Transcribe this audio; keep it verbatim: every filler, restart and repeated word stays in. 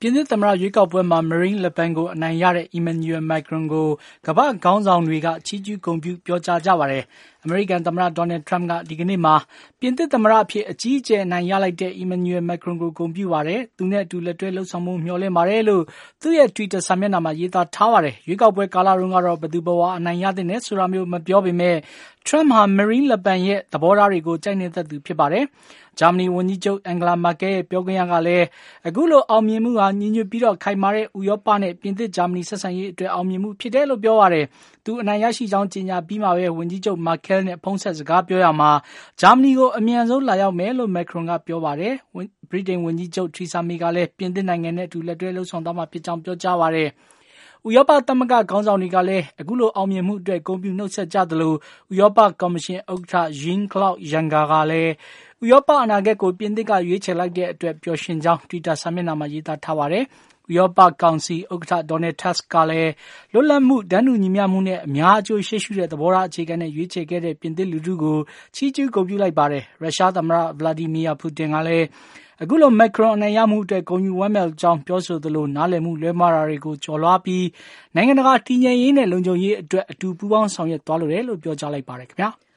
ပြင်သစ်သမ္မတရွေးကောက်ပွဲမှာ Marine Le Pen ကိုအနိုင်ရတဲ့ Emmanuel Macron ကိုကမ္ဘာ့ခေါင်းဆောင်တွေကချီးကျူးဂုဏ်ပြုပြောကြားကြပါတယ်။ အမေရိကန်သမ္မတ Donald Trump ကဒီကနေ့မှာပြင်သစ်သမ္မတအဖြစ်အကြီးအကျယ်အနိုင်ရလိုက်တဲ့ Emmanuel Macron ကိုဂုဏ်ပြုပါတယ်။ သူနဲ့အတူလက်တွဲလုပ်ဆောင်ဖို့မျှော်လင့်ပါတယ်လို့သူ့ရဲ့ Twitter စာမျက်နှာမှာရေးသားထားပါတယ်။ ရွေးကောက်ပွဲကာလတုန်းကတော့ဘယ်သူဘယ်ဝါအနိုင်ရသင့်တယ်ဆိုတာမျိုးမပြောပေမဲ့ Trump ဟာ Marine Le Pen ရဲ့သဘောထားတွေကိုကြိုက်နှစ်သက်သူဖြစ်ပါတယ်။ ဂျာမနီဝန်ကြီးချုပ် Angela Merkel ရဲ့ပြောခွင့်ရကလည်း အခုလိုအောင်မြင်မှုဟာ ညီညွတ်ပြီးခိုင်မာတဲ့ဥရောပနဲ့ပြင်သစ်-ဂျာမနီဆက်ဆံရေးအတွက်အောင်မြင်မှုဖြစ်တယ်လို့ပြောပါတယ်။ သူအနိုင်ရရှိကြောင်းကြေညာပြီးမှာပဲ ဝန်ကြီးချုပ် Merkel နဲ့ဖုန်းဆက်စကားပြောရာမှာ ဂျာမနီကိုအမြန်ဆုံးလာရောက်မယ်လို့ Macron ကပြောပါတယ်။ ဗြိတိန်ဝန်ကြီးချုပ် Theresa May ကလည်း ပြင်သစ်နိုင်ငံနဲ့အတူလက်တွဲလုပ်ဆောင်သွားမှာဖြစ်ကြောင်းပြောကြားပါတယ်။ ဥရောပသမဂ္ဂခေါင်းဆောင်တွေကလည်း အခုလိုအောင်မြင်မှုအတွက်ဂုဏ်ပြုနှုတ်ဆက်ကြသလို ဥရောပကော်မရှင်ဥက္ကဋ္ဌ Jean-Claude Juncker ကလည်း ဥရောပအနာဂတ်ကိုပြင်သစ်ကရွေးချယ်လိုက်တဲ့အတွက်ပျော်ရွှင်ကြောင်း Twitter စာမျက်နှာမှာရေးသားထားပါတယ်။ ဥရောပကောင်စီဥက္ကဋ္ဌ Donald Tusk ကလည်း လွတ်လပ်မှု၊တန်းတူညီမျှမှုနဲ့အများအကျိုးရှေ့ရှုတဲ့သဘောထားအခြေခံနဲ့ရွေးချယ်ခဲ့တဲ့ပြင်သစ်လူထုကိုချီးကျူးဂုဏ်ပြုလိုက်ပါတယ်။ ရုရှားသမ္မတ Vladimir Putin ကလည်း အခုလို Macron အနိုင်ရမှုအတွက်ဂုဏ်ယူဝမ်းမြောက်ကြောင်းပြောဆိုသလို နားလည်မှုလွဲမှားတာတွေကိုကျော်လွှားပြီး နိုင်ငံတကာတည်ငြိမ်ရေးနဲ့လုံခြုံရေးအတွက်အတူပူးပေါင်းဆောင်ရွက်သွားလိုတယ်လို့ပြောကြားလိုက်ပါတယ်ခင်ဗျာ။